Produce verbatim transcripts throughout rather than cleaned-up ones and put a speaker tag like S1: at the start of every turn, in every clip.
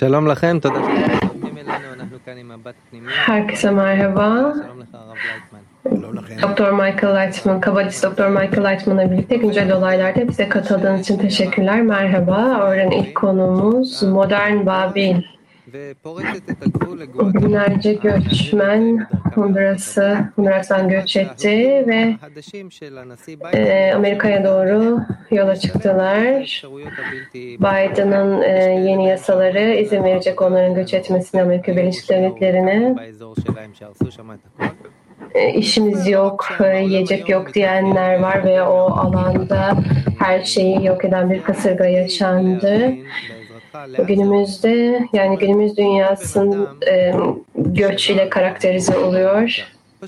S1: Shalom lachem, toda שהצטרפתם אלינו, אנחנו כאן עם מבט פנימי.
S2: Herkese merhaba.
S1: Shalom לך הרב לייטמן.
S2: Doktor Michael Lightman, Kabalist Doktor Michael Lightman'la birlikte güncel olaylarda bize katıldığınız için teşekkürler. Merhaba. Öğren ilk konumuz Modern Babil. Binlerce göçmen Honduras'ı, Honduras'tan göç etti ve e, Amerika'ya doğru yola çıktılar. Biden'ın e, yeni yasaları izin verecek onların göç etmesine Amerika Birleşik Devletleri'ne. E, işimiz yok, e, yiyecek yok diyenler var ve o alanda her şeyi yok eden bir kasırga yaşandı. Günümüzde, yani günümüz dünyasının e, göç ile karakterize oluyor.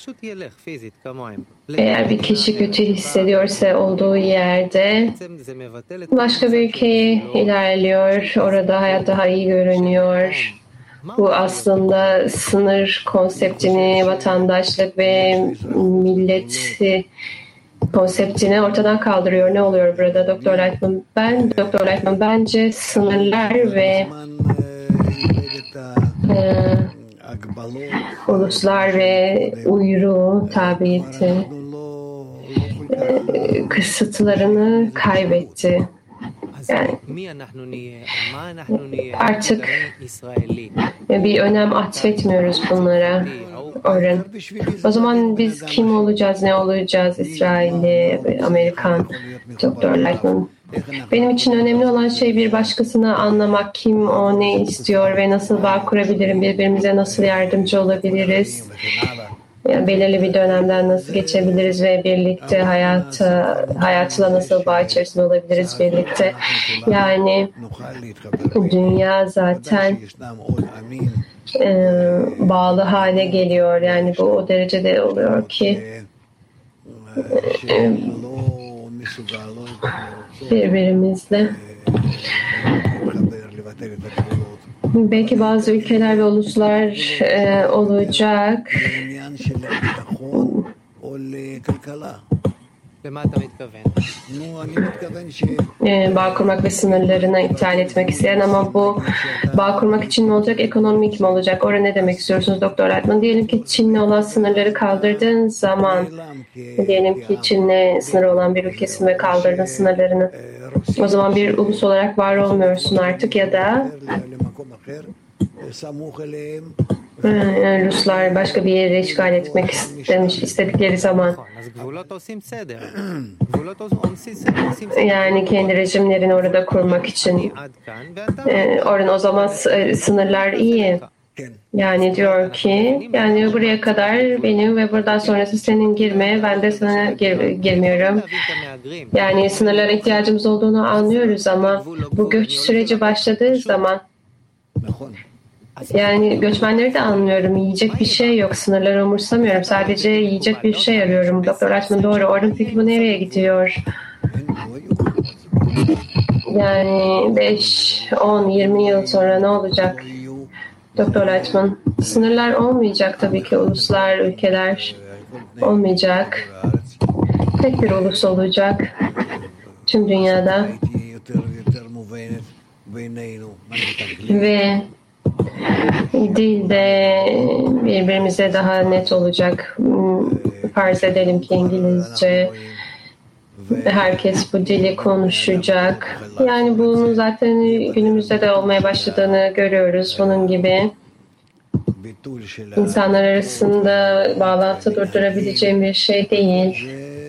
S2: Eğer bir kişi kötü hissediyorsa olduğu yerde başka bir ülkeye ilerliyor, orada hayat daha iyi görünüyor. Bu aslında sınır konseptini, vatandaşlık ve millet konseptini ortadan kaldırıyor. Ne oluyor burada Doktor Lightman? Ben, Doktor Lightman bence sınırlar ve e, uluslar ve uyruğu, tabiyeti e, kısıtlarını kaybetti. Yani artık bir önem atfetmiyoruz bunlara. Öğren. O zaman biz kim olacağız, ne olacağız? İsrailli, Amerikan, Doktor Lightman. Benim için önemli olan şey bir başkasını anlamak, kim o, ne istiyor ve nasıl bağ kurabilirim, birbirimize nasıl yardımcı olabiliriz. Yani belirli bir dönemden nasıl geçebiliriz ve birlikte hayata, hayatla nasıl bağ içerisinde olabiliriz birlikte. Yani dünya zaten e, bağlı hale geliyor. Yani bu o derecede oluyor ki e, birbirimizle belki bazı ülkeler ve uluslar e, olacak. E, bağ kurmak ve sınırlarını iptal etmek isteyen, ama bu bağ kurmak için ne olacak? Ekonomik mi olacak? Orada ne demek istiyorsunuz Doktor Lightman? Diyelim ki Çin'le olan sınırları kaldırdığın zaman, diyelim ki Çin'le sınırı olan bir ülkesin ve kaldırdın sınırlarını. O zaman bir ulus olarak var olmuyorsun artık, ya da Ruslar başka bir yere işgal etmek istemiş, istedikleri zaman yani kendi rejimlerini orada kurmak için e, oranın o zaman sınırlar iyi. Yani diyor ki yani buraya kadar benim ve buradan sonrası senin girme, ben de sana gir, girmiyorum. Yani sınırlara ihtiyacımız olduğunu anlıyoruz ama bu göç süreci başladığı zaman yani göçmenleri de anlıyorum. Yiyecek bir şey yok. Sınırları umursamıyorum. Sadece yiyecek bir şey arıyorum. Doktor Lightman doğru. Orada peki bu nereye gidiyor? Yani beş, on, yirmi yıl sonra ne olacak? Doktor Lightman. Sınırlar olmayacak tabii ki. Uluslar, ülkeler olmayacak. Tek bir ulus olacak. Tüm dünyada. Ve dil de birbirimize daha net olacak. Farz edelim ki İngilizce, herkes bu dili konuşacak. Yani bunun zaten günümüzde de olmaya başladığını görüyoruz. Bunun gibi insanlar arasında bağlantı durdurabileceğim bir şey değil.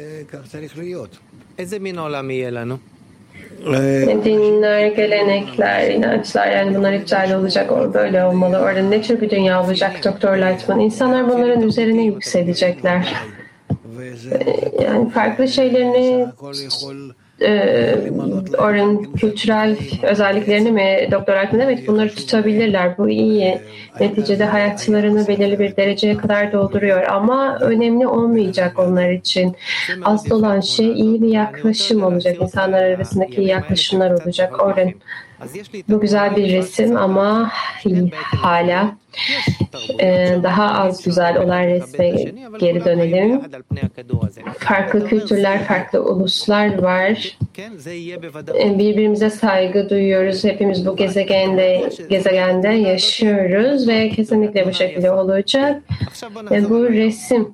S2: Dinler, gelenekler, inançlar, yani bunlar iptal olacak, o böyle olmalı. Orada ne tür bir dünya olacak Doktor Lightman? İnsanlar bunların üzerine yükselecekler. Yani farklı şeylerini e, oranın kültürel özelliklerini mi Doktor Lightman? Evet, bunları tutabilirler. Bu iyi. Neticede hayatlarını belirli bir dereceye kadar dolduruyor. Ama önemli olmayacak onlar için. Asıl olan şey iyi bir yaklaşım olacak. İnsanlar arasındaki iyi yaklaşımlar olacak. Oran Bu güzel bir resim ama hala e, daha az güzel olan resme geri dönelim. Farklı kültürler, farklı uluslar var. E, birbirimize saygı duyuyoruz. Hepimiz bu gezegende gezegende yaşıyoruz ve kesinlikle bu şekilde olacak. E, bu resim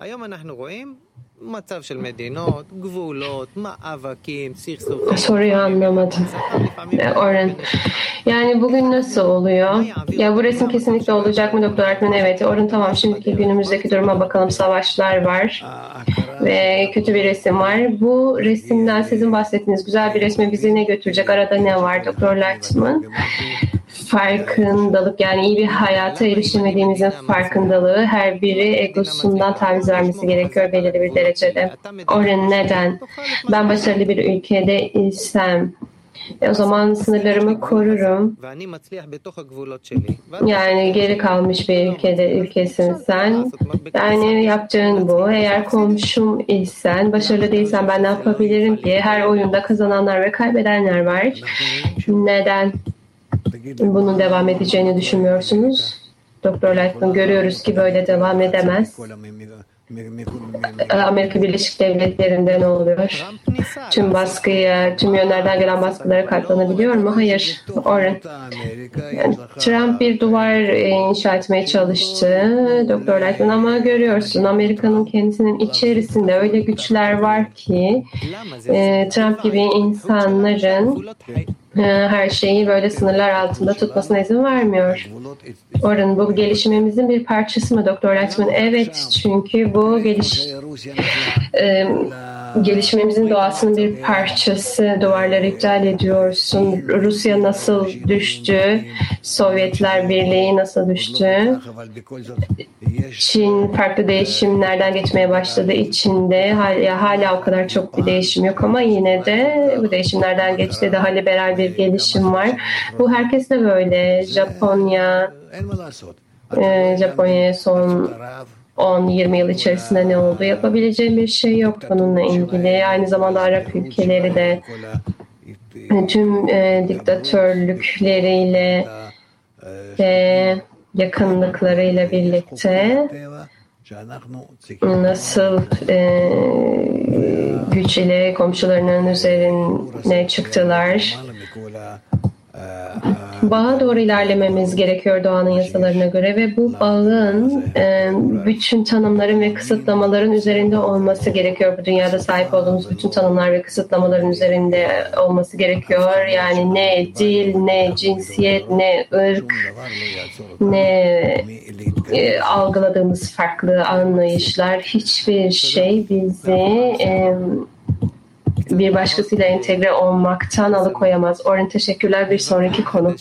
S2: soruyu anlamadım. Oren. Yani bugün nasıl oluyor? Ya bu resim kesinlikle olacak mı Doktor Altman? Evet. Oren tamam. Şimdiki günümüzdeki duruma bakalım. Savaşlar var. Ve kötü bir resim var. Bu resimden sizin bahsettiğiniz güzel bir resme bizi ne götürecek? Arada ne var Doktor Altman? Farkındalık, yani iyi bir hayata erişemediğimizin farkındalığı, her biri egosundan taviz vermesi gerekiyor belirli bir derecede. Oren neden? Ben başarılı bir ülkede isem E o zaman sınırlarımı korurum. Yani geri kalmış bir ülkede ülkesin sen. Yani yapacağın bu. Eğer komşum isen, başarılı değilsen ben ne yapabilirim ki? Her oyunda kazananlar ve kaybedenler var. Neden bunun devam edeceğini düşünmüyorsunuz? Doktor Lightman, görüyoruz ki böyle devam edemez. Amerika Birleşik Devletleri'nde ne oluyor? Tüm baskıya, tüm yönlerden gelen baskılara katlanabiliyor mu? Hayır. Oren. Yani Trump bir duvar inşa etmeye çalıştı Doktor Lightman, ama görüyorsun Amerika'nın kendisinin içerisinde öyle güçler var ki e, Trump gibi insanların her şeyi böyle sınırlar altında tutmasına izin vermiyor. Oren, bu gelişimimizin bir parçası mı Doktor Lightman? Evet, çünkü bu geliş e, gelişimimizin doğasının bir parçası. Duvarları iptal ediyorsun. Rusya nasıl düştü? Sovyetler Birliği nasıl düştü? Çin farklı değişimlerden geçmeye başladı içinde. Hala, hala o kadar çok bir değişim yok ama yine de bu değişimlerden geçti. Daha liberal bir gelişim var. Bu herkes de böyle. Japonya, e, Japonya'ya son on yirmi yıl içerisinde ne oldu? Yapabileceğim bir şey yok bununla ilgili. Aynı zamanda Arap ülkeleri de tüm e, diktatörlükleriyle ve yakınlıklarıyla birlikte nasıl e, güç ile komşularının üzerine çıktılar. Bağa doğru ilerlememiz gerekiyor doğanın yasalarına göre ve bu bağın e, bütün tanımların ve kısıtlamaların üzerinde olması gerekiyor. Bu dünyada sahip olduğumuz bütün tanımlar ve kısıtlamaların üzerinde olması gerekiyor. Yani ne dil, ne cinsiyet, ne ırk, ne e, algıladığımız farklı anlayışlar, hiçbir şey bizi e, bir başkasıyla entegre olmaktan alıkoyamaz. Oren, teşekkürler. Bir sonraki konu.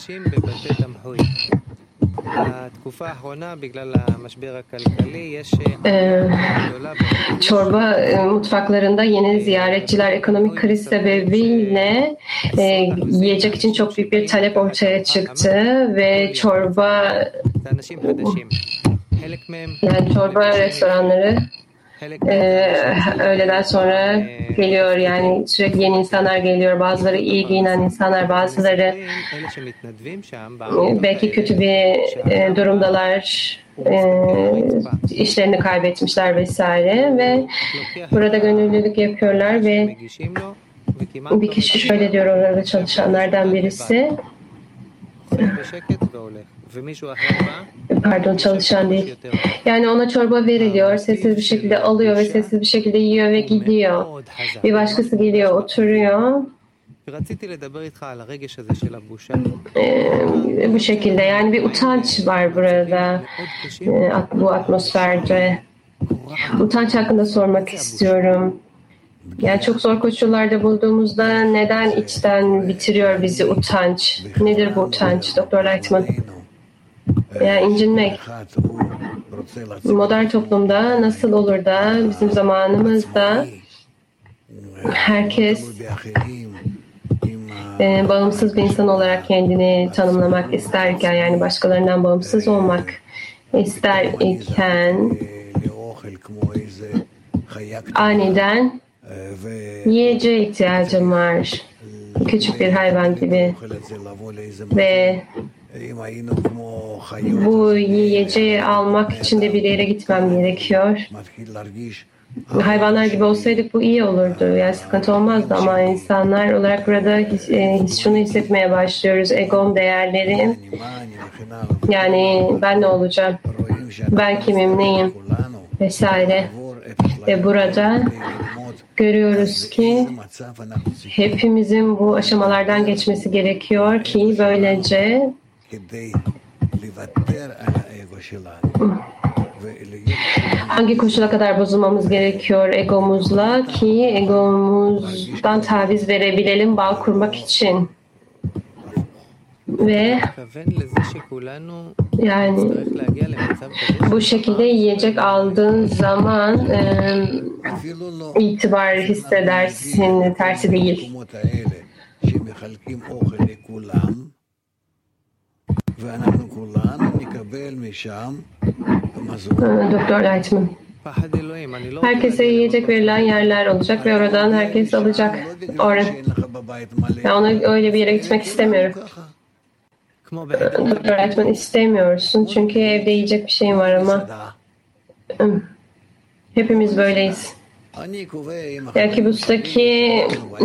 S2: Ee, çorba e, mutfaklarında yeni ziyaretçiler ekonomik kriz sebebiyle e, yiyecek için çok büyük bir talep ortaya çıktı ve çorba yani çorba restoranları Ee, öğleden sonra geliyor, yani sürekli yeni insanlar geliyor, bazıları iyi giyinen insanlar, bazıları belki kötü bir e, durumdalar, e, işlerini kaybetmişler vesaire ve burada gönüllülük yapıyorlar ve bir kişi şöyle diyor, orada çalışanlardan birisi, pardon çalışan değil. Yani ona çorba veriliyor, sessiz bir şekilde alıyor ve sessiz bir şekilde yiyor ve gidiyor. Bir başkası geliyor, oturuyor. Ee, bu şekilde yani bir utanç var burada, ee, bu atmosferde. Utanç hakkında sormak istiyorum. Yani çok zor koşullarda bulduğumuzda neden içten bitiriyor bizi utanç? Nedir bu utanç Doktor Lightman? Yani incinmek. Modern toplumda nasıl olur da bizim zamanımızda herkes e, bağımsız bir insan olarak kendini tanımlamak isterken, yani başkalarından bağımsız olmak ister iken aniden yiyeceğe ihtiyacım var küçük bir hayvan gibi ve bu yiyeceği almak için de bir yere gitmem gerekiyor. Hayvanlar gibi olsaydık bu iyi olurdu. Yani sıkıntı olmazdı ama insanlar olarak burada his, e, şunu hissetmeye başlıyoruz. Egom, değerlerim. Yani ben ne olacağım? Ben kimim, neyim? Vesaire. Ve burada görüyoruz ki hepimizin bu aşamalardan geçmesi gerekiyor ki böylece hangi koşula kadar bozulmamız gerekiyor egomuzla ki egomuzdan taviz verebilelim bağ kurmak için. Ve yani bu şekilde yiyecek aldığın zaman e, itibar hissedersin, tersi değil. Doktor Lightman. Herkese yiyecek verilen yerler olacak ve oradan herkes alacak. Orada. Ben ona öyle bir yere gitmek istemiyorum. Doktor Lightman istemiyorsun çünkü evde yiyecek bir şeyin var ama hepimiz böyleyiz. Yani kibbutz'taki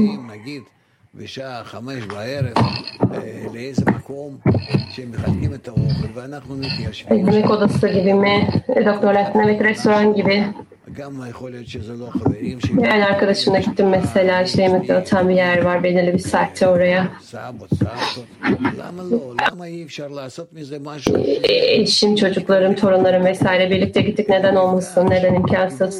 S2: yemek odası gibi mi? Doktor Lightman, evet, restoran gibi. Yani arkadaşımla gittim mesela, işte yemek dağıtan bir yer var, belirli bir saatte oraya. Eşim, çocuklarım, torunlarım vesaire birlikte gittik. Neden olmasın? Neden imkansız?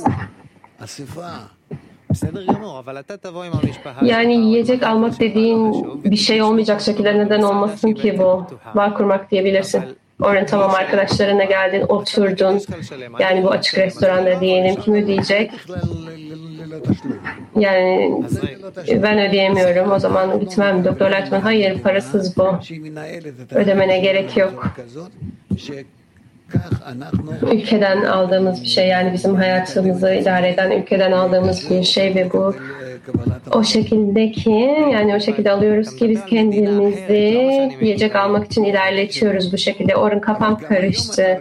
S2: Yani yiyecek almak dediğin bir şey olmayacak şekilde neden olmasın ki bu? Bağ kurmak diyebilirsin. Orada tamam, arkadaşlarına geldin, oturdun. Yani bu açık restoranda diyelim, kim ödeyecek? Yani ben ödeyemiyorum, o zaman gitmem. Doktor Lightman, hayır, parasız bu. Ödemene gerek yok. Ülkeden aldığımız bir şey, yani bizim hayatımızı idare eden ülkeden aldığımız bir şey ve bu o şekildeki, yani o şekilde alıyoruz ki biz kendimizi yiyecek almak için ilerletiyoruz bu şekilde. Orun kafam karıştı.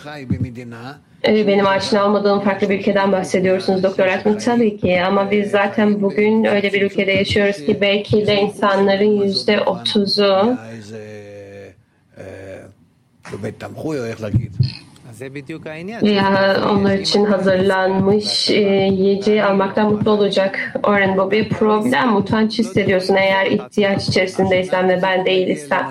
S2: Benim aşina olmadığım farklı bir ülkeden bahsediyorsunuz Doktor Lightman, tabii ki, ama biz zaten bugün öyle bir ülkede yaşıyoruz ki belki de insanların yüzde otuzu ya onlar için hazırlanmış e, yiyeceği almaktan mutlu olacak. Oren, bu bir problem. Utanç hissediyorsun eğer ihtiyaç içerisindeysen ve ben değilsem.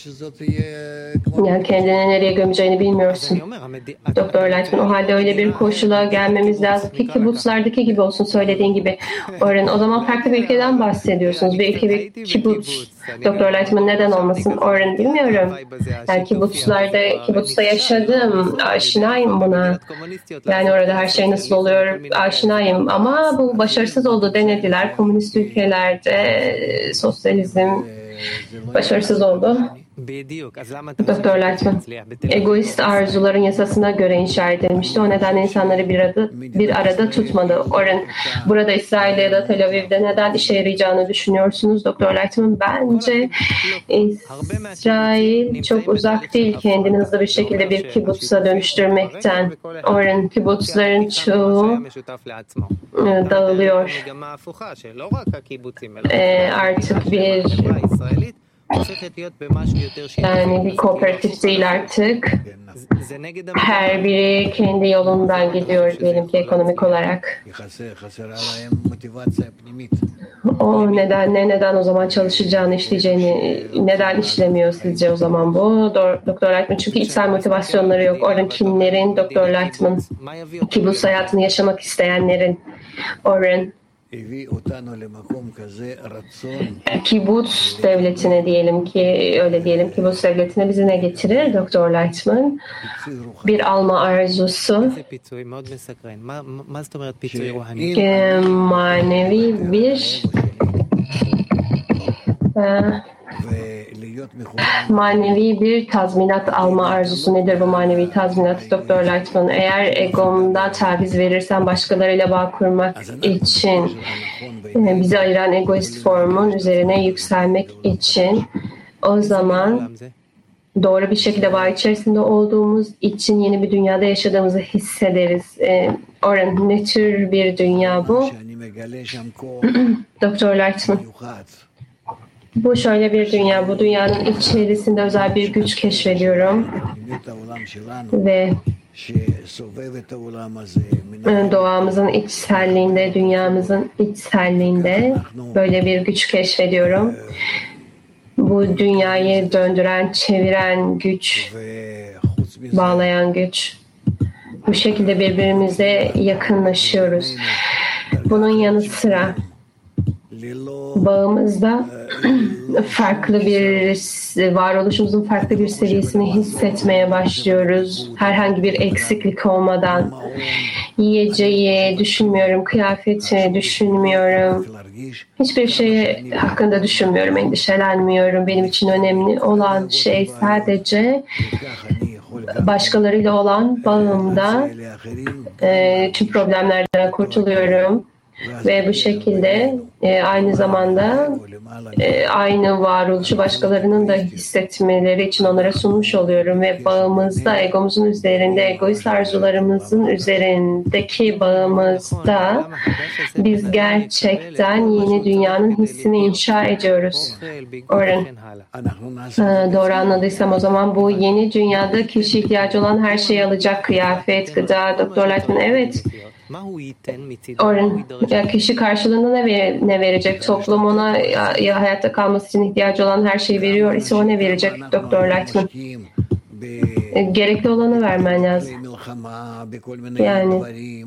S2: Yani kendini nereye gömeceğini bilmiyorsun. Doktor Lightman, o halde öyle bir koşula gelmemiz lazım ki kibbutzlardaki gibi olsun, söylediğin gibi. Oren, o zaman farklı bir ülkeden bahsediyorsunuz. Bir ülke bir kibbutz. Doktor Lightman, neden olmasın? Oren, bilmiyorum. Yani kibbutzlarda, kibbutzda yaşadım. Aşinayım buna. Yani orada her şey nasıl oluyor aşinayım. Ama bu başarısız oldu, denediler. Komünist ülkelerde sosyalizm başarısız oldu. Doktor Lightman, egoist arzuların yasasına göre inşa edilmişti. O nedenle insanları bir arada, bir arada tutmadı. Orun, burada İsrail'de ya da Tel Aviv'de neden işe yarayacağını düşünüyorsunuz Doktor Lightman? Bence İsrail çok uzak değil kendini hızlı bir şekilde bir kibbutza dönüştürmekten. Orun, kibbutzların çoğu dağılıyor. Ee, artık bir yani bir kooperatif değil artık. Her biri kendi yolundan gidiyor diyelim ki ekonomik olarak. O nedenle neden o zaman çalışacağını, işleyeceğini, neden işlemiyor sizce o zaman bu? Doktor Lightman, çünkü içsel motivasyonları yok. Orada kimlerin? Doktor Lightman, kibbutz hayatını yaşamak isteyenlerin. Orhan, kibbutz devletine diyelim ki, öyle diyelim, kibbutz devletine bizi ne getirir Doktor Lightman? Bir alma arzusu, e, manevi bir e, Manevi bir tazminat alma arzusu. Nedir bu manevi tazminat? Doktor Lightman, eğer egomdan taviz verirsen başkalarıyla bağ kurmak için, bizi ayıran egoist formun üzerine yükselmek için, o zaman doğru bir şekilde bağ içerisinde olduğumuz için yeni bir dünyada yaşadığımızı hissederiz. Ee, Oren, ne tür bir dünya bu? Doktor Lightman, bu şöyle bir dünya. Bu dünyanın içerisinde özel bir güç keşfediyorum. Ve doğamızın içselliğinde, dünyamızın içselliğinde böyle bir güç keşfediyorum. Bu dünyayı döndüren, çeviren güç, bağlayan güç. Bu şekilde birbirimize yakınlaşıyoruz. Bunun yanı sıra bağımızda farklı bir, varoluşumuzun farklı bir seviyesini hissetmeye başlıyoruz. Herhangi bir eksiklik olmadan. Yiyeceği düşünmüyorum, kıyafeti düşünmüyorum. Hiçbir şey hakkında düşünmüyorum, endişelenmiyorum. Benim için önemli olan şey sadece başkalarıyla olan bağımda e, tüm problemlerden kurtuluyorum. Ve bu şekilde e, aynı zamanda e, aynı varoluşu başkalarının da hissetmeleri için onlara sunmuş oluyorum. Ve bağımızda, egomuzun üzerinde, egoist arzularımızın üzerindeki bağımızda biz gerçekten yeni dünyanın hissini inşa ediyoruz. Orhan, doğru anladıysam o zaman bu yeni dünyada kişi ihtiyacı olan her şeyi alacak. Kıyafet, gıda, Doktor Lightman, evet. Orhan, ya kişi karşılığında ne, ver, ne verecek? Toplum ona ya, ya hayatta kalması için ihtiyacı olan her şeyi veriyor ise o ne verecek? Doktor Lightman, gerekli olanı vermen lazım. Yani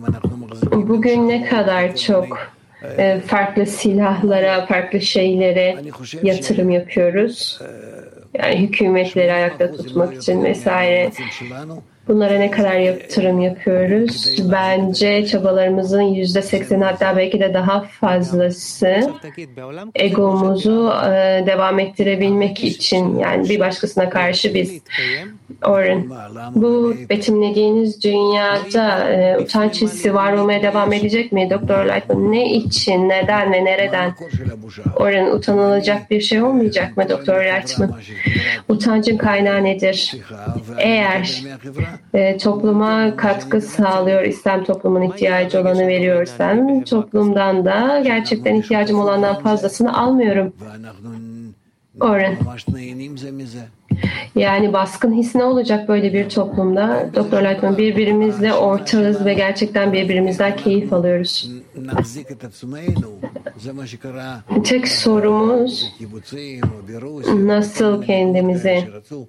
S2: bugün ne kadar çok e, farklı silahlara, farklı şeylere yatırım yapıyoruz. Yani hükümetleri ayakta tutmak için vesaire. Bunlara ne kadar yatırım yapıyoruz? Bence çabalarımızın yüzde sekseni, hatta belki de daha fazlası egomuzu e, devam ettirebilmek için, yani bir başkasına karşı biz. Orhan, bu betimlediğiniz dünyada e, utanç hissi var olmaya devam edecek mi? Doktor Lightman, ne için, neden ve nereden? Orhan, utanılacak bir şey olmayacak mı Doktor Lightman? Utancın kaynağı nedir? Eğer e, topluma katkı sağlıyor, İslam toplumun ihtiyacı olanı veriyorsam, toplumdan da gerçekten ihtiyacım olandan fazlasını almıyorum. Orhan, yani baskın his ne olacak böyle bir toplumda? Doktor Lightman, birbirimizle ortağız ve gerçekten birbirimizden keyif alıyoruz. Tek sorumuz nasıl kendimizi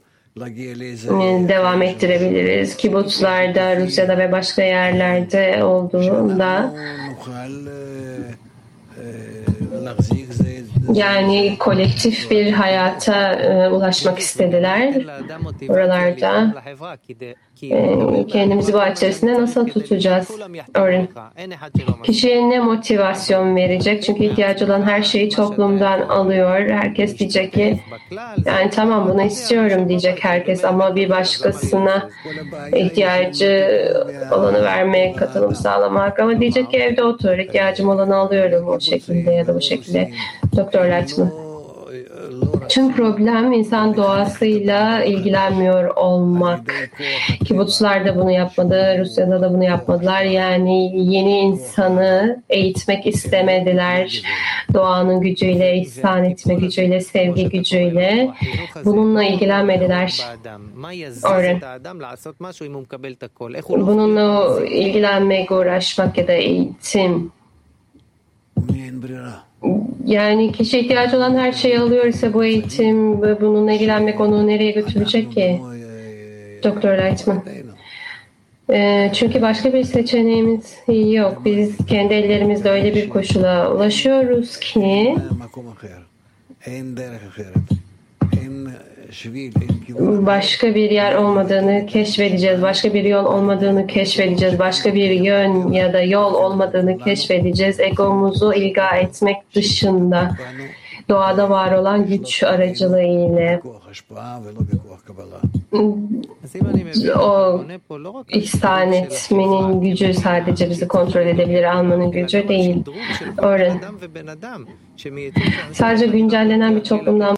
S2: devam ettirebiliriz. Kibutslarda, Rusya'da ve başka yerlerde olduğunda, yani kolektif bir hayata e, ulaşmak istediler. Oralarda e, kendimizi bu içerisinde nasıl tutacağız? Örneğin, kişiye ne motivasyon verecek? Çünkü ihtiyacı olan her şeyi toplumdan alıyor. Herkes diyecek ki, yani tamam bunu istiyorum diyecek herkes, ama bir başkasına ihtiyacı olanı vermek, katılım sağlamak, ama diyecek ki evde otur, ihtiyacım olanı alıyorum o şekilde ya da bu şekilde. Doktor Lightman, tüm problem insan doğasıyla ilgilenmiyor olmak. Kibutslar da bunu yapmadı, Rusya'da da bunu yapmadılar. Yani yeni insanı eğitmek istemediler. Doğanın gücüyle, ihsan etme gücüyle, sevgi gücüyle. Bununla ilgilenmediler. Orhan, bununla ilgilenmek, uğraşmak ya da eğitim. Yani kişi ihtiyacı olan her şeyi alıyor ise bu eğitim ve bununla ilgilenmek onu nereye götürecek ki? Doktor Lightman. E, çünkü başka bir seçeneğimiz yok. Biz kendi ellerimizle öyle bir koşula ulaşıyoruz ki başka bir yer olmadığını keşfedeceğiz. Başka bir yol olmadığını keşfedeceğiz. Başka bir yön ya da yol olmadığını keşfedeceğiz. Egomuzu ilga etmek dışında. doğada var olan güç aracılığı ile o ihsan etmenin gücü sadece bizi kontrol edebilir, almanın gücü değil. Öyle. Sadece güncellenen bir toplumdan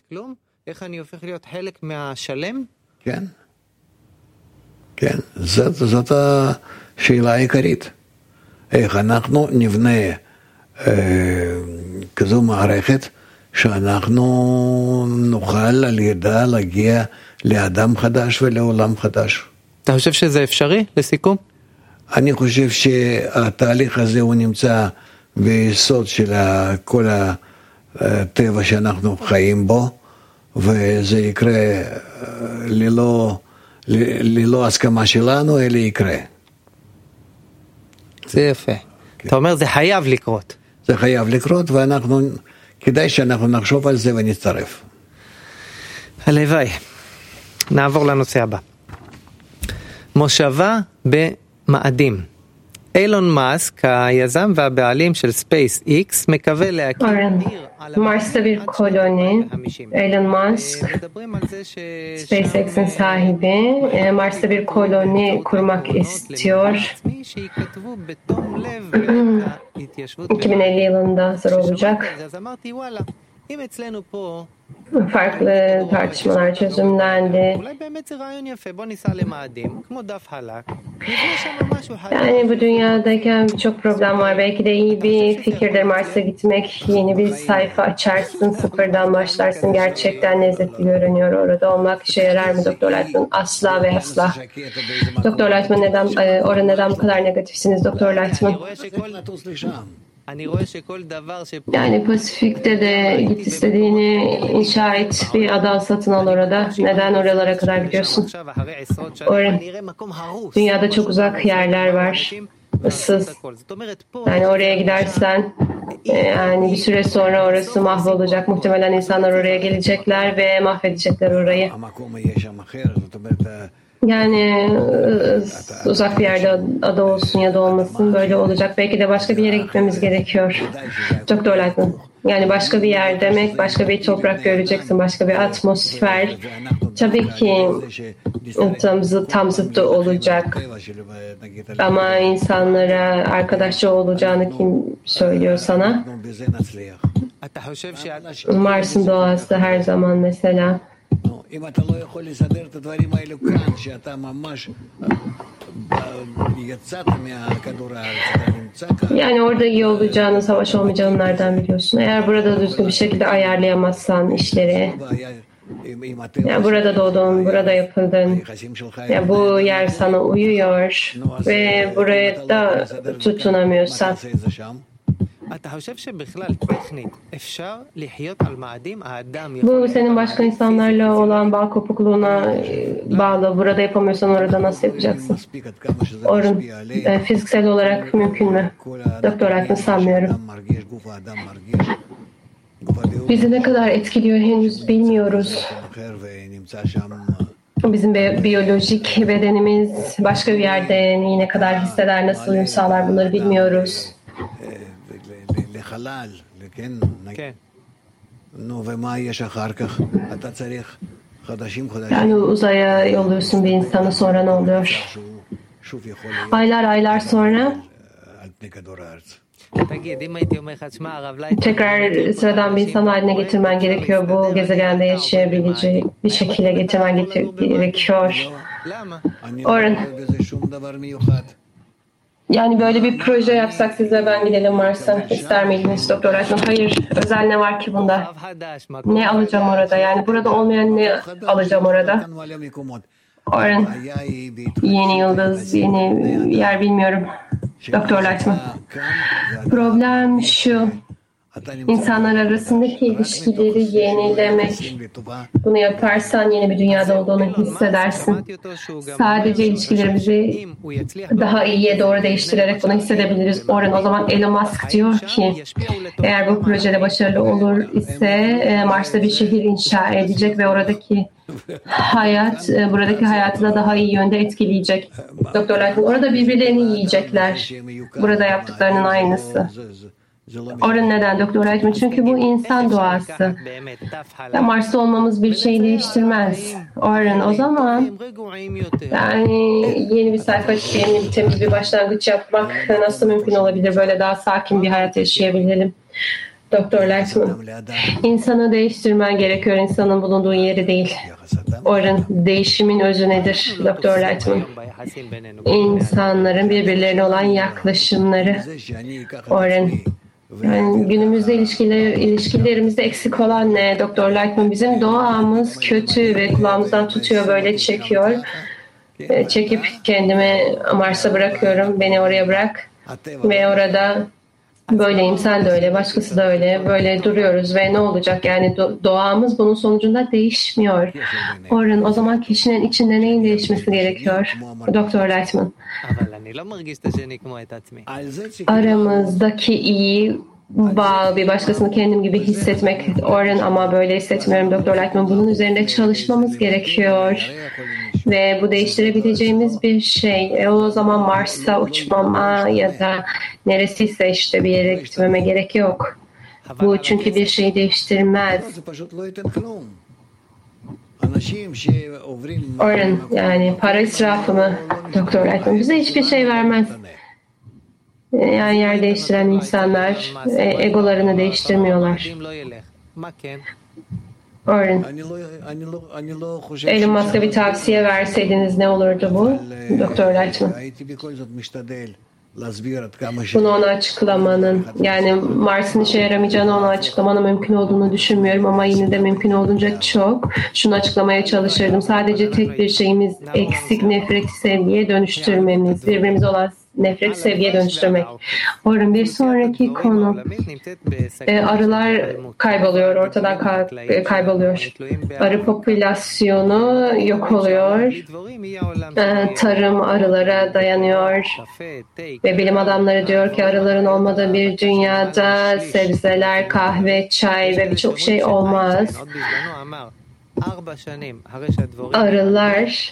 S3: כן, זאת, זאת השאלה העיקרית. איך אנחנו נבנה אה, כזו מערכת שאנחנו נוכל על ידה להגיע לאדם חדש ולעולם חדש.
S1: אתה חושב שזה אפשרי לסיכום?
S3: אני חושב שהתהליך הזה הוא נמצא ביסוד של כל הטבע שאנחנו חיים בו, וזה יקרה ללא... ללא הסכמה שלנו, אלא יקרה.
S1: זה יפה. אתה אומר, זה חייב לקרות.
S3: זה חייב לקרות, ואנחנו, כדאי שאנחנו נחשוב על זה ונצטרף.
S1: הלוואי. נעבור לנושא הבא. מושבה במאדים. אילון מאסק, היזם והבעלים של ספייס איקס, מקווה להקים עיר
S2: Mars'ta bir koloni. Elon Musk, SpaceX'in sahibi, Mars'ta bir koloni kurmak istiyor. iki bin elli yılında hazır olacak. Farklı tartışmalar çözümlendi. Yani bu dünyadayken çok problem var. Belki de iyi bir fikirdir Mars'a gitmek. Yeni bir sayfa açarsın, sıfırdan başlarsın. Gerçekten lezzetli görünüyor orada olmak. İşe yarar mı Doktor Lightman? Asla ve asla. Doktor Lightman neden, orada neden bu kadar negatifsiniz Doktor Lightman? Yani Pasifik'te de git istediğini inşa et, bir ada satın al orada. Neden oralara kadar gidiyorsun? Orada, dünyada çok uzak yerler var. Issız. Yani oraya gidersen yani bir süre sonra orası mahvolacak. Muhtemelen insanlar oraya gelecekler ve mahvedecekler orayı. Yani uzak bir yerde ada olsun ya da olmasın böyle olacak. Belki de başka bir yere gitmemiz gerekiyor. Doktor Lightman. Yani başka bir yer demek, başka bir toprak göreceksin, başka bir atmosfer. Tabii ki tam, zıt, tam zıttı olacak. Ama insanlara arkadaşça olacağını kim söylüyor sana? Mars'ın doğası her zaman mesela. Yani orada iyi olacağını, savaş olmayacağını nereden biliyorsun? Eğer burada düzgün bir şekilde ayarlayamazsan işleri, yani burada doğdun, burada yapıldın, yani bu yer sana uyuyor ve buraya da tutunamıyorsan, bu senin başka insanlarla olan bağ kopukluğuna bağlı. Burada yapamıyorsan orada nasıl yapacaksın? Orun, e, fiziksel olarak mümkün mü? Doktor Lightman sanmıyorum. Bizi ne kadar etkiliyor henüz bilmiyoruz. Bizim bi- biyolojik bedenimiz başka bir yerde ne kadar hisseder, nasıl uyum sağlar bunları bilmiyoruz. Yani uzaya yolluyorsun bir insanı, sonra ne oluyor? Aylar aylar sonra tekrar sıradan bir insan haline getirmen gerekiyor. Bu gezegende yaşayabileceği bir şekilde getirmen gerekiyor. Orun. Yani böyle bir proje yapsak size, ben gidelim Mars'a. İster miydiniz Doktor Lightman? Hayır. Özel ne var ki bunda? Ne alacağım orada? Yani burada olmayan ne alacağım orada? Orhan, yeni yıldız, yeni yer bilmiyorum. Doktor Lightman. Problem şu. İnsanlar arasındaki ilişkileri yenilemek. Bunu yaparsan yeni bir dünyada olduğunu hissedersin. Sadece ilişkilerimizi daha iyiye doğru değiştirerek bunu hissedebiliriz. Orhan, o zaman Elon Musk diyor ki eğer bu projede başarılı olur ise Mars'ta bir şehir inşa edecek ve oradaki hayat, buradaki hayatı da daha iyi yönde etkileyecek. Doktor Lightman, orada birbirlerini yiyecekler. Burada yaptıklarının aynısı. Orun neden Doktor Lightman? Çünkü bu insan doğası. Ya Mars'ta olmamız bir şey değiştirmez. Orun o zaman yani yeni bir sayfa açıp yeni bir temiz bir başlangıç yapmak nasıl mümkün olabilir? Böyle daha sakin bir hayat yaşayabilelim. Doktor Lightman, insanı değiştirmen gerekiyor. İnsanın bulunduğu yeri değil. Orun değişimin özü nedir Doktor Lightman? İnsanların birbirlerine olan yaklaşımları. Orun. Yani günümüzde ilişkiler, ilişkilerimizde eksik olan ne Doktor Lightman? Bizim doğamız kötü ve kulağımızdan tutuyor, böyle çekiyor. Çekip kendimi Mars'a bırakıyorum. Beni oraya bırak. Ve orada böyleyim, sen de öyle, başkası da öyle. Böyle duruyoruz ve ne olacak? Yani doğamız bunun sonucunda değişmiyor. Orun, o zaman kişinin içinde neyin değişmesi gerekiyor? Doktor Lightman. Aramızdaki iyi bağ, bir başkasını kendim gibi hissetmek. Orun, ama böyle hissetmiyorum Doktor Lightman. Bunun üzerinde çalışmamız gerekiyor. Ve bu değiştirebileceğimiz bir şey. E o zaman Mars'ta uçmama ya da neresiyse işte bir yere gitmeme gerek yok. Bu çünkü bir şeyi değiştirmez. Orun, yani para israfı mı Doktor Lightman? Bize hiçbir şey vermez. Yani yer değiştiren insanlar egolarını değiştirmiyorlar. Orun, Elon Musk'a bir tavsiye verseydiniz ne olurdu bu Doktor Lightman? Bunu ona açıklamanın, yani Mars'ın işe yaramayacağını ona açıklamanın mümkün olduğunu düşünmüyorum ama yine de mümkün olduğunca çok şunu açıklamaya çalışırdım. Sadece tek bir şeyimiz eksik, nefreti sevgiye dönüştürmemiz, birbirimize olan nefret sevgiye dönüştürmek. Orun, bir sonraki konu e, arılar kayboluyor, ortadan kay- kayboluyor. Arı popülasyonu yok oluyor. E, tarım arılara dayanıyor. Ve bilim adamları diyor ki arıların olmadığı bir dünyada sebzeler, kahve, çay ve birçok şey olmaz. Arılar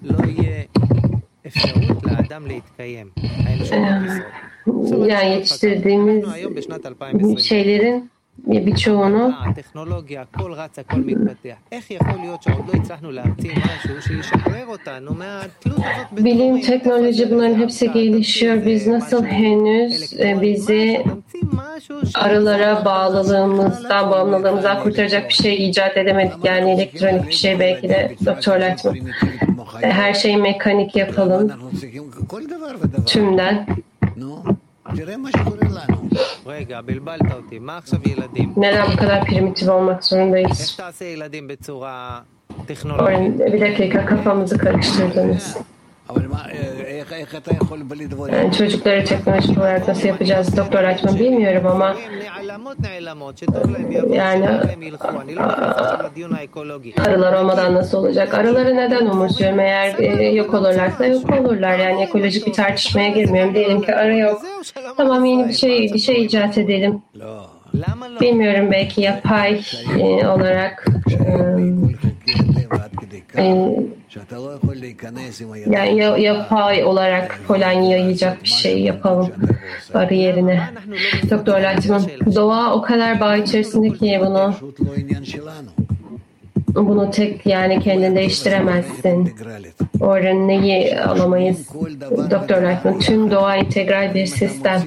S2: yani yetiştirdiğimiz şeylerin birçoğunu bilim, teknoloji, bunların hepsi gelişiyor. Biz nasıl henüz bizi arılara bağlılığımızdan, bağımlılığımızdan kurtaracak bir şey icat edemedik. Yani elektronik bir şey belki de Doktor Lightman. Her şeyi mekanik yapalım. Tümden. Neden bu kadar primitif olmak zorundayız? Bir dakika, kafamızı karıştırdınız. Yani çocukları teknolojik olarak nasıl yapacağız Doktor Lightman bilmiyorum ama yani arılar olmadan nasıl olacak? Arıları neden umursuyorum? Eğer e, yok olurlarsa yok olurlar. Yani ekolojik bir tartışmaya girmiyorum. Diyelim ki arı yok. Tamam, yeni bir şey bir şey icat edelim. Bilmiyorum, belki yapay e, olarak e, e, yani yapay olarak polen yayacak bir şey yapalım arı yerine. Doktor Lightman, doğa o kadar bağ içerisinde ki bunu bunu tek yani kendin değiştiremezsin. Oradan neyi alamayız Doktor Lightman? Tüm doğa integral bir sistem.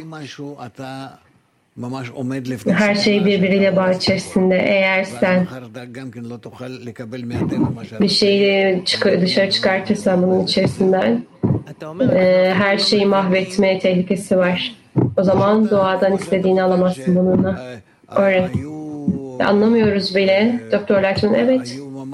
S2: Her şey birbiriyle bağ içerisinde. Eğer sen bir şeyi çık- dışarı çıkartırsan bunun içerisinden e, her şeyi mahvetme tehlikesi var. O zaman doğadan istediğini alamazsın bununla. Öyle. Anlamıyoruz bile. Doktor Lightman, evet.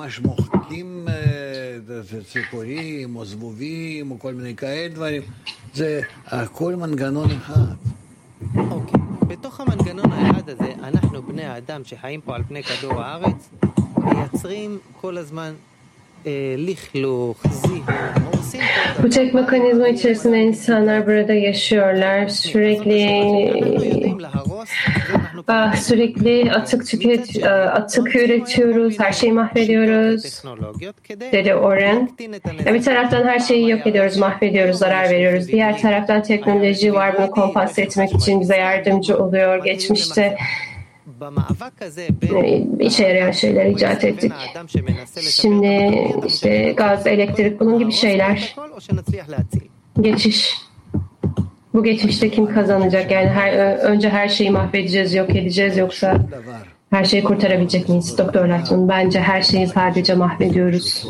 S1: בתוך המנגנון היעד הזה, אנחנו בני האדם שחיים פה על פני כדור הארץ, מייצרים כל הזמן לכלוך, זיהום, הורסים.
S2: Bu tek mekanizma içerisinde insanlar burada yaşıyorlar. Sürekli sürekli atık tüket, atık üretiyoruz, her şeyi mahvediyoruz, dedi Oren. Bir taraftan her şeyi yok ediyoruz, mahvediyoruz, zarar veriyoruz. Diğer taraftan teknoloji var, bunu kompanse etmek için bize yardımcı oluyor. Geçmişte işe yarayan şeyler icat ettik. Şimdi işte gaz, elektrik, bunun gibi şeyler. Geçiş. Bu geçişte kim kazanacak? Yani her, önce her şeyi mahvedeceğiz, yok edeceğiz, yoksa her şeyi kurtarabilecek miyiz? Doktor Lightman, bence her şeyi sadece mahvediyoruz.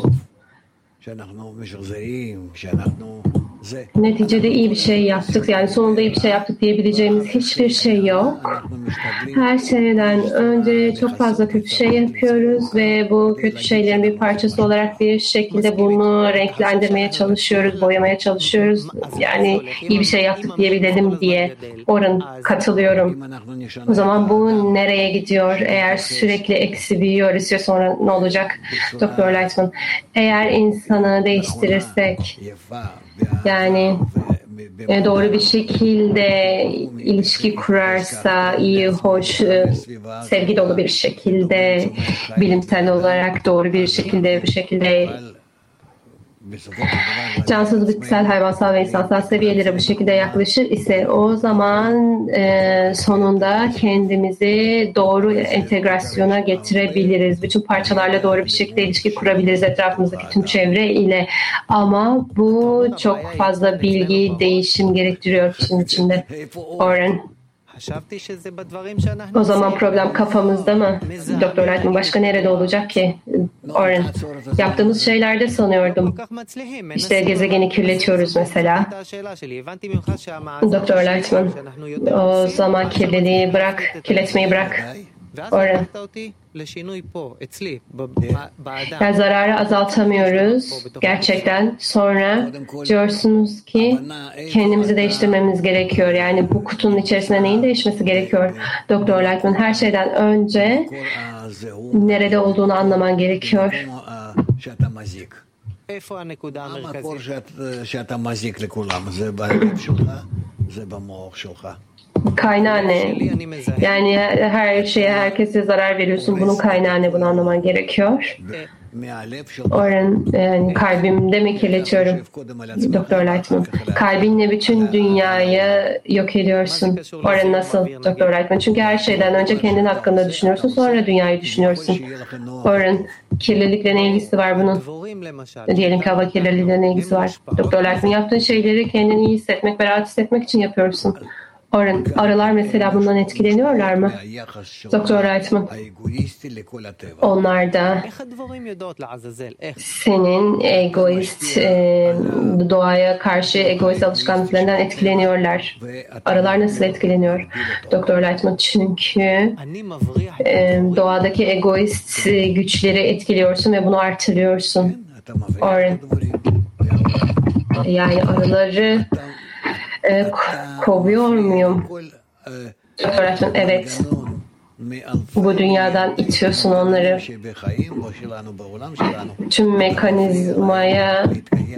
S2: Neticede iyi bir şey yaptık. Yani sonunda iyi bir şey yaptık diyebileceğimiz hiçbir şey yok. Her şeyden önce çok fazla kötü şey yapıyoruz ve bu kötü şeylerin bir parçası olarak bir şekilde bunu renklendirmeye çalışıyoruz, boyamaya çalışıyoruz. Yani iyi bir şey yaptık diyebilelim diye. Orun, katılıyorum. O zaman bu nereye gidiyor? Eğer sürekli eksi büyüyor ise sonra ne olacak? Doktor Lightman, eğer insanı değiştirirsek, yani doğru bir şekilde ilişki kurarsa, iyi, hoş, sevgi dolu bir şekilde, bilimsel olarak doğru bir şekilde, bir şekilde cansız, bitkisel, hayvansal ve insansal seviyelere bu şekilde yaklaşır ise o zaman e, sonunda kendimizi doğru entegrasyona getirebiliriz. Bütün parçalarla doğru bir şekilde ilişki kurabiliriz etrafımızdaki tüm çevre ile. Ama bu çok fazla bilgi, değişim gerektiriyor kişinin içinde. Oren. O zaman problem kafamızda mı? Doktor Lightman, başka nerede olacak ki? Oren, yaptığımız şeylerde sanıyordum. İşte gezegeni kirletiyoruz mesela. Doktor Lightman, o zaman kirliliği bırak, kirletmeyi bırak. Oren. Yani zararı azaltamıyoruz gerçekten. Sonra diyorsunuz ki kendimizi değiştirmemiz gerekiyor. Yani bu kutunun içerisinde neyin değişmesi gerekiyor? Doktor Lightman, her şeyden önce nerede olduğunu anlaman gerekiyor. Kaynağı ne? Yani her şeye, herkese zarar veriyorsun. Bunun kaynağı ne? Bunu anlaman gerekiyor. Oren, yani kalbimde mi kirletiyorum? Doktor Lightman, kalbinle bütün dünyayı yok ediyorsun. Oren, nasıl? Doktor Lightman, çünkü her şeyden önce kendin hakkında düşünüyorsun, sonra dünyayı düşünüyorsun. Oren, kirlilikle ne ilgisi var bunun? Diyelim ki hava kirliliğiyle ne ilgisi var? Doktor Lightman, yaptığın şeyleri kendini iyi hissetmek ve rahat hissetmek için yapıyorsun. Oren, arılar mesela bundan etkileniyorlar mı? Doktor Lightman, onlar da senin egoist, e, doğaya karşı egoist alışkanlıklarından etkileniyorlar. Arılar nasıl etkileniyor? Doktor Lightman, çünkü e, doğadaki egoist güçleri etkiliyorsun ve bunu artırıyorsun. Oren, yani arıları E, kovuyor muyum? Evet. Bu dünyadan itiyorsun onları. Tüm mekanizmaya,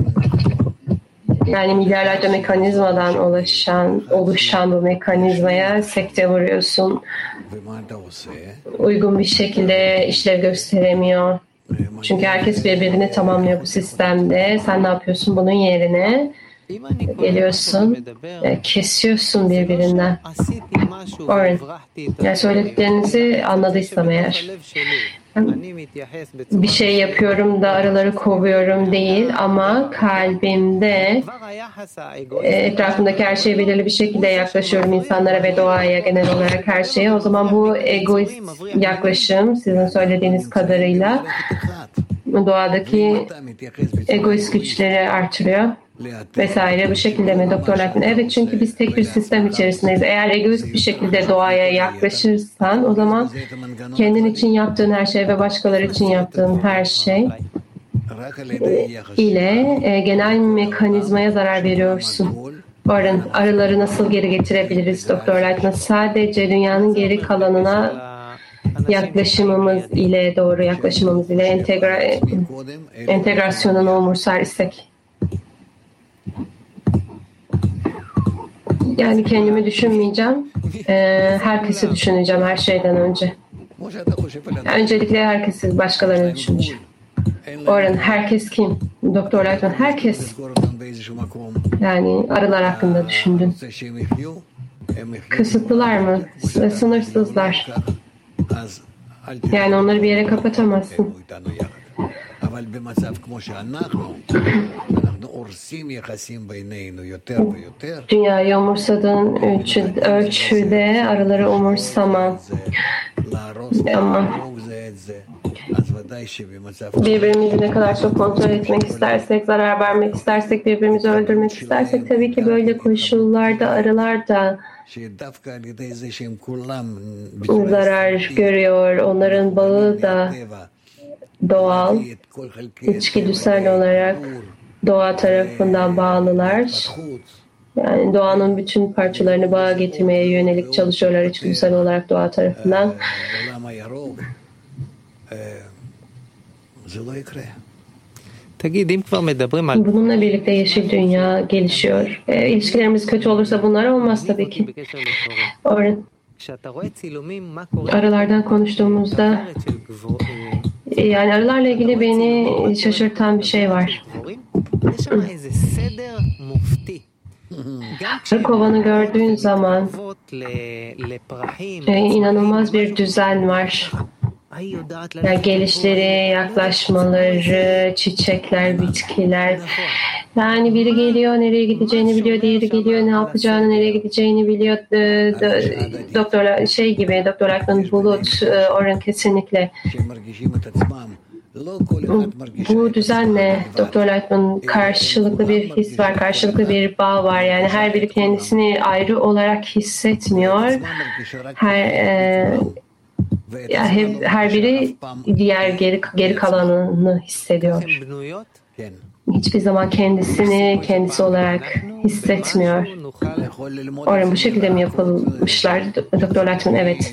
S2: yani milyarlarca mekanizmadan oluşan, oluşan bu mekanizmaya sekte vuruyorsun. Uygun bir şekilde işlev gösteremiyor. Çünkü herkes birbirini tamamlıyor bu sistemde. Sen ne yapıyorsun bunun yerine? Geliyorsun, kesiyorsun birbirinden. Oren, yani söylediklerinizi anladıysam eğer, bir şey yapıyorum da arıları kovuyorum değil, ama kalbimde etrafımdaki her şeye belirli bir şekilde yaklaşıyorum, insanlara ve doğaya, genel olarak her şeye. O zaman bu egoist yaklaşım, sizin söylediğiniz kadarıyla doğadaki egoist güçleri artırıyor vesaire, bu şekilde mi Doktor Lightman? Evet, çünkü biz tek bir sistem içerisindeyiz. Eğer egoist bir şekilde doğaya yaklaşırsan, o zaman kendin için yaptığın her şey ve başkaları için yaptığın her şey ile e, genel mekanizmaya zarar veriyorsun. Oren, arıları nasıl geri getirebiliriz Doktor Lightman? Sadece dünyanın geri kalanına yaklaşımımız ile, doğru yaklaşımımız ile entegra entegrasyonunu umursar isek. Yani kendimi düşünmeyeceğim. Ee, herkesi düşüneceğim her şeyden önce. Öncelikle herkesi, başkalarını düşüneceğim. Oran, herkes kim? Doktor Lightman, herkes. Yani arılar hakkında düşündün. Kısıtlılar mı? Sınırsızlar. Yani onları bir yere kapatamazsın. Dünyayı umursadığın ölçüde arıları umursama. Ama birbirimizi ne kadar çok kontrol etmek istersek, zarar vermek istersek, birbirimizi öldürmek istersek tabii ki böyle koşullarda arılar da zarar görüyor. Onların bağı da doğal, içgüdüsel olarak doğa tarafından bağlılar. Yani doğanın bütün parçalarını bağa getirmeye yönelik çalışıyorlar içgüdüsel olarak doğa tarafından. Bununla birlikte yeşil dünya gelişiyor. E, ilişkilerimiz kötü olursa bunlar olmaz tabii ki. Or arılardan konuştuğumuzda yani arılarla ilgili beni şaşırtan bir şey var. Arı kovanı gördüğün zaman e, inanılmaz bir düzen var. Yani gelişleri, yaklaşmaları, çiçekler, bitkiler. Yani biri geliyor, nereye gideceğini biliyor, diğeri geliyor, ne yapacağını, nereye gideceğini biliyor. Doktor şey gibi, Doktor Aklın Bulut, Orhan kesinlikle. Bu düzenle Doktor Lightman karşılıklı bir his var, karşılıklı bir bağ var. Yani her biri kendisini ayrı olarak hissetmiyor. Her e, ya hep, her biri diğer geri geri kalanını hissediyor. Hiçbir zaman kendisini kendisi olarak hissetmiyor. Orhan bu şekilde mi yapılmışlar? Doktor Lightman evet.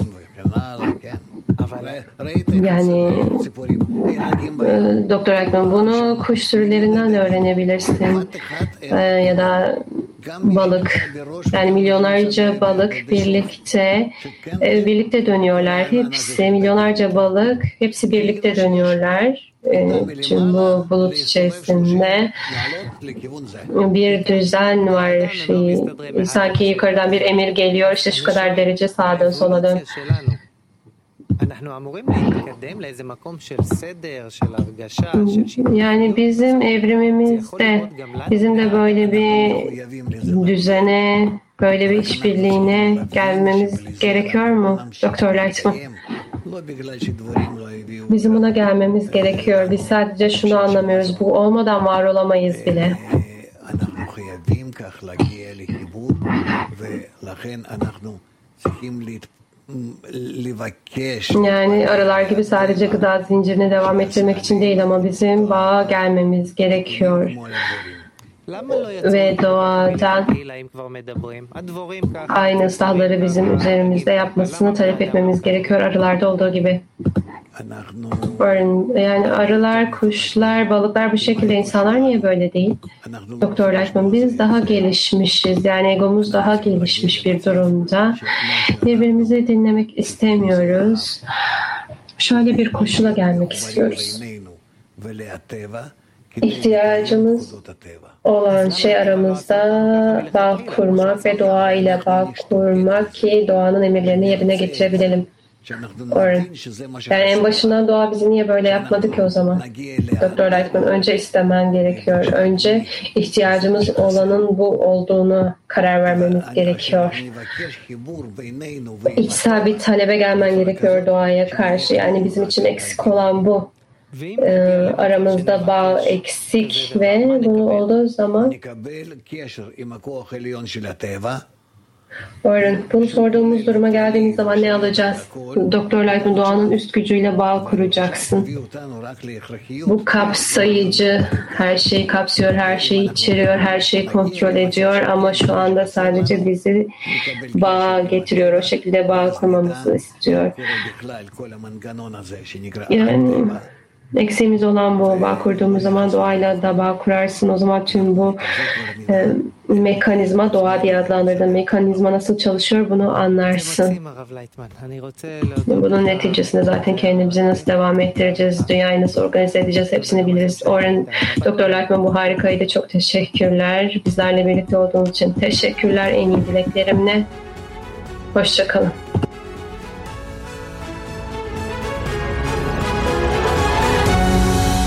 S2: Yani Doktor Akman bunu kuş türlerinden de öğrenebilirsin. Ee, ya da balık. Yani milyonlarca balık birlikte e, birlikte dönüyorlar. Hepsi milyonlarca balık hepsi birlikte dönüyorlar. E, tüm bu bulut içerisinde bir düzen var. E, sanki yukarıdan bir emir geliyor. İşte şu kadar derece sağa dön, sola dön. Yani bizim evrimimizde bizim de böyle bir düzene, böyle bir işbirliğine gelmemiz gerekiyor mu Doktor Lightman? Bizim buna gelmemiz gerekiyor. Biz sadece şunu anlamıyoruz. Bu olmadan var olamayız bile. Yani arılar gibi sadece gıda zincirini devam ettirmek için değil ama bizim bağa gelmemiz gerekiyor. Ve doğadan aynı ıslahları bizim üzerimizde yapmasını talep etmemiz gerekiyor arılarda olduğu gibi. Yani arılar, kuşlar, balıklar bu şekilde, insanlar niye böyle değil? Doktor Lightman, biz daha gelişmişiz. Yani egomuz daha gelişmiş bir durumda. Birbirimizi dinlemek istemiyoruz. Şöyle bir koşula gelmek istiyoruz. İhtiyacımız olan şey aramızda bağ kurmak ve doğa ile bağ kurmak ki doğanın emirlerini yerine getirebilelim. Or, yani en başından doğa bizi niye böyle yapmadı ki o zaman? Doktor Lightman, önce istemen gerekiyor. Önce ihtiyacımız olanın bu olduğunu karar vermemiz gerekiyor. İçsel bir talebe gelmen gerekiyor doğaya karşı. Yani bizim için eksik olan bu. Ee, aramızda bağ eksik ve bunu olduğu zaman Orhan, bunu sorduğumuz duruma geldiğimiz zaman ne alacağız? Doktor Lightman, doğanın üst gücüyle bağ kuracaksın. Bu kapsayıcı, her şeyi kapsıyor, her şeyi içeriyor, her şeyi kontrol ediyor ama şu anda sadece bizi bağ getiriyor. O şekilde bağ kurmamızı istiyor. Yani eksiğimiz olan bu. Bağ kurduğumuz zaman doğayla da bağ kurarsın. O zaman tüm bu e, mekanizma, doğa diye adlandırdığım mekanizma nasıl çalışıyor bunu anlarsın. Bunun neticesinde zaten kendimizi nasıl devam ettireceğiz, dünyayı nasıl organize edeceğiz hepsini biliriz. Oren, Doktor Lightman bu harikaydı. Çok teşekkürler. Bizlerle birlikte olduğunuz için teşekkürler. En iyi dileklerimle. Hoşça kalın.